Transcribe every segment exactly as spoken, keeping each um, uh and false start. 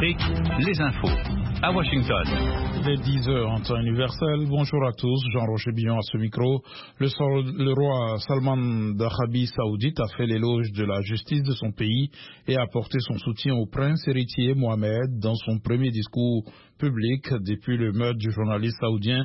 Afrique, les infos. À Washington. Il est dix heures en temps universel. Bonjour à tous, Jean-Roger Billon à ce micro. Le, le roi Salman d'Arabie Saoudite a fait l'éloge de la justice de son pays et a apporté son soutien au prince héritier Mohamed dans son premier discours public depuis le meurtre du journaliste saoudien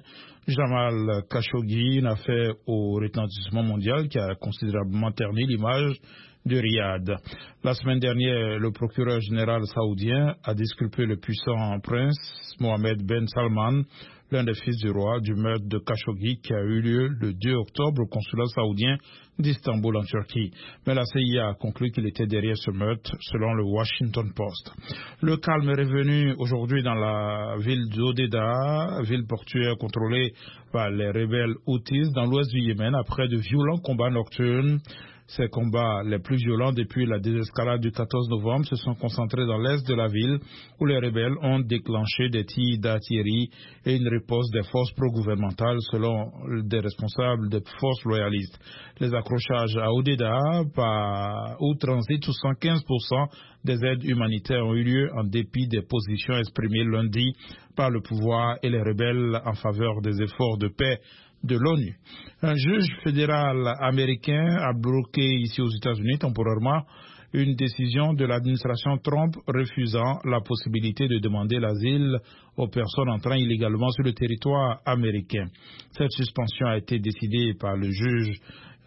Jamal Khashoggi, une affaire au retentissement mondial qui a considérablement terni l'image de Riyad. La semaine dernière, le procureur général saoudien a disculpé le puissant prince Mohamed Ben Salman, l'un des fils du roi, du meurtre de Khashoggi qui a eu lieu le deux octobre au consulat saoudien d'Istanbul en Turquie. Mais la C I A a conclu qu'il était derrière ce meurtre, selon le Washington Post. Le calme est revenu aujourd'hui dans la ville d'Hodeidah, ville portuaire contrôlée par les rebelles Houthis dans l'ouest du Yémen, après de violents combats nocturnes. Ces combats les plus violents depuis la désescalade du quatorze novembre se sont concentrés dans l'est de la ville où les rebelles ont déclenché des tirs d'artillerie et une riposte des forces pro-gouvernementales selon des responsables des forces loyalistes. Les accrochages à Hodeidah par où transitent soixante-quinze pour cent des aides humanitaires ont eu lieu en dépit des positions exprimées lundi par le pouvoir et les rebelles en faveur des efforts de paix de l'ONU. Un juge fédéral américain a bloqué ici aux États-Unis temporairement une décision de l'administration Trump refusant la possibilité de demander l'asile aux personnes entrant illégalement sur le territoire américain. Cette suspension a été décidée par le juge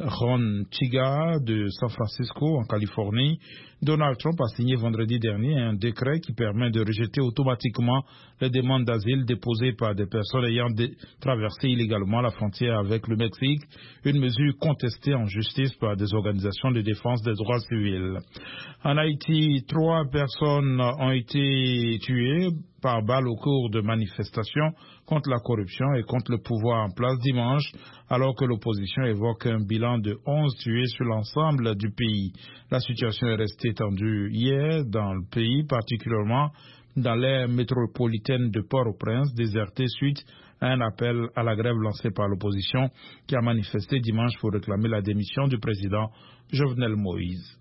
Ron Chiga de San Francisco en Californie. Donald Trump a signé vendredi dernier un décret qui permet de rejeter automatiquement les demandes d'asile déposées par des personnes ayant traversé illégalement la frontière avec le Mexique, une mesure contestée en justice par des organisations de défense des droits civils. En Haïti, trois personnes ont été tuées par balle au cours de manifestations contre la corruption et contre le pouvoir en place dimanche, alors que l'opposition évoque un bilan de onze tués sur l'ensemble du pays. La situation est restée tendue hier dans le pays, particulièrement dans l'aire métropolitaine de Port-au-Prince, désertée suite à un appel à la grève lancé par l'opposition qui a manifesté dimanche pour réclamer la démission du président Jovenel Moïse.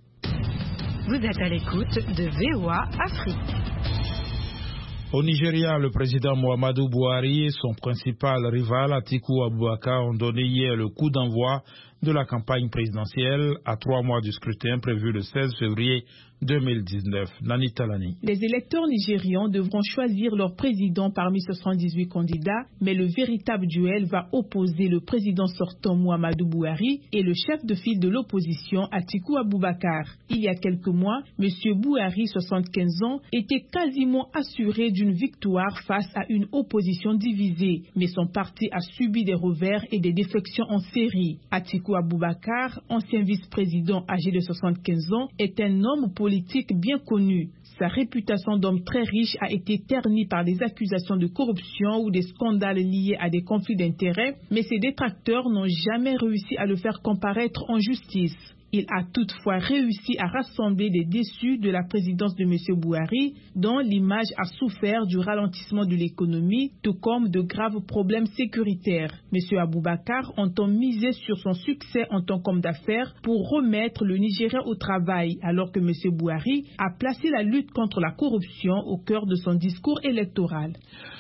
Vous êtes à l'écoute de V O A Afrique. Au Nigeria, le président Muhammadu Buhari et son principal rival Atiku Abubakar ont donné hier le coup d'envoi de la campagne présidentielle à trois mois du scrutin prévu le seize février deux mille dix-neuf. Nani Talani. Les électeurs nigérians devront choisir leur président parmi soixante-dix-huit candidats, mais le véritable duel va opposer le président sortant Muhammadu Buhari et le chef de file de l'opposition Atiku Abubakar. Il y a quelques mois, M. Buhari, soixante-quinze ans, était quasiment assuré d'une victoire face à une opposition divisée, mais son parti a subi des revers et des défections en série. Atiku Abubakar, ancien vice-président âgé de soixante-quinze ans, est un homme politique bien connu. Sa réputation d'homme très riche a été ternie par des accusations de corruption ou des scandales liés à des conflits d'intérêts, mais ses détracteurs n'ont jamais réussi à le faire comparaître en justice. Il a toutefois réussi à rassembler des déçus de la présidence de M. Buhari, dont l'image a souffert du ralentissement de l'économie, tout comme de graves problèmes sécuritaires. M. Abubakar entend miser sur son succès en tant qu'homme d'affaires pour remettre le Nigeria au travail, alors que M. Buhari a placé la lutte contre la corruption au cœur de son discours électoral.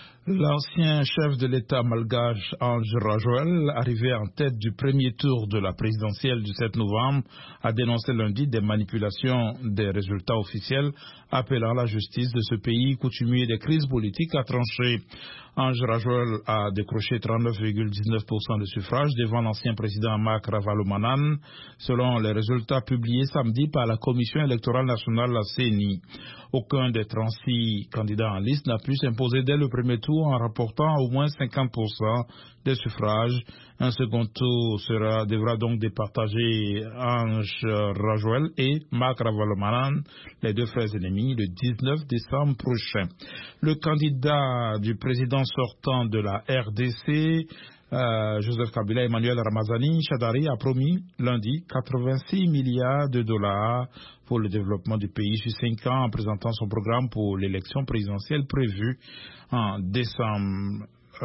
L'ancien chef de l'État malgache Ange Rajol, arrivé en tête du premier tour de la présidentielle du sept novembre, a dénoncé lundi des manipulations des résultats officiels, appelant la justice de ce pays coutumier des crises politiques à trancher. Ange Rajol a décroché trente-neuf virgule dix-neuf pour cent de suffrages devant l'ancien président Marc Ravalomanan, selon les résultats publiés samedi par la Commission électorale nationale, la C E N I. Aucun des trente-six candidats en liste n'a pu s'imposer dès le premier tour en rapportant au moins cinquante pour cent des suffrages. Un second tour sera, devra donc départager Ange Rajol et Marc Ravalomanan, les deux frères ennemis, le dix-neuf décembre prochain. Le candidat du président sortant de la R D C, euh, Joseph Kabila, Emmanuel Ramazani Shadari, a promis lundi quatre-vingt-six milliards de dollars pour le développement du pays sur cinq ans en présentant son programme pour l'élection présidentielle prévue en décembre.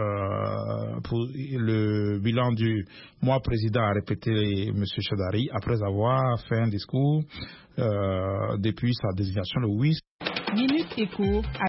Euh, pour le bilan du mois président, a répété M. Shadari après avoir fait un discours euh, depuis sa désignation le huit. Minute Éco.